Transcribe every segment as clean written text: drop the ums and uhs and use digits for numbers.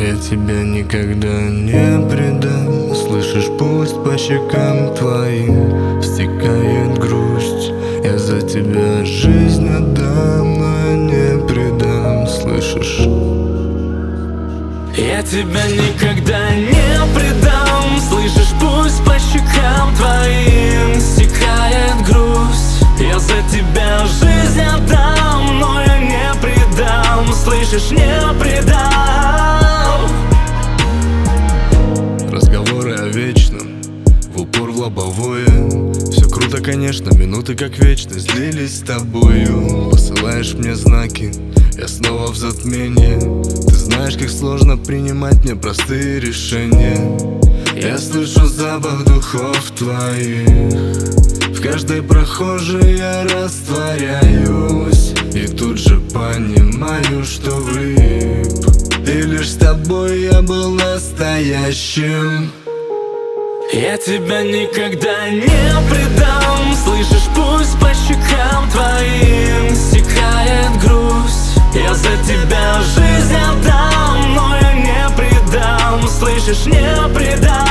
Я тебя никогда не предам. Слышишь, пусть по щекам твоим стекает грусть. Я за тебя жизнь отдам, но я не предам. Слышишь? Я тебя никогда не предам. Слышишь, пусть по щекам твоим стекает грусть. Я за тебя жизнь отдам, но я не предам. Слышишь, не предам. Разговоры о вечном, в упор в лобовое. Все круто, конечно, минуты как вечность длились с тобою. Посылаешь мне знаки, я снова в затмении. Ты знаешь, как сложно принимать непростые решения. Я слышу запах духов твоих. В каждой прохожей я растворяюсь. И тут же понимаю, что влип. И лишь с тобой я был настоящим. Я тебя никогда не предам. Слышишь, пусть по щекам твоим стекает грусть. Я за тебя жизнь отдам, но я не предам. Слышишь, не предам.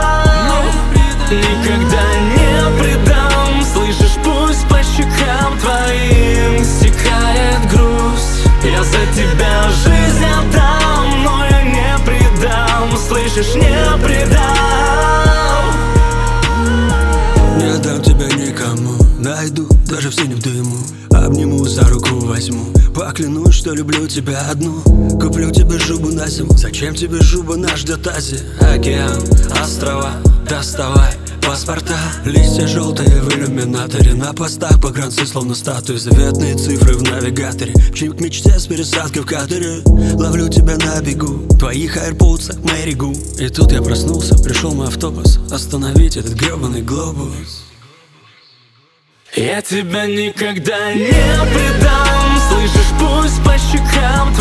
Никогда не предам. Слышишь, пусть по щекам твоим стекает грусть. Я за тебя жизнь отдам, но я не предам. Слышишь, не предам. Не отдам тебя никому, найду даже в синем дыму. Обниму, за руку возьму, поклянусь, что люблю тебя одну. Куплю тебе жубу на зиму, зачем тебе жуба, нас ждет Азия. Океан, острова, доставай паспорта. Листья желтые в иллюминаторе, на постах погранцы словно статуи. Заветные цифры в навигаторе, мчим к мечте с пересадкой в катере. Ловлю тебя на бегу, в твоих аирподсах Мэри Гу. И тут я проснулся, пришел мой автобус остановить этот гребаный глобус. Я тебя никогда не предам. Слышишь, пусть по щекам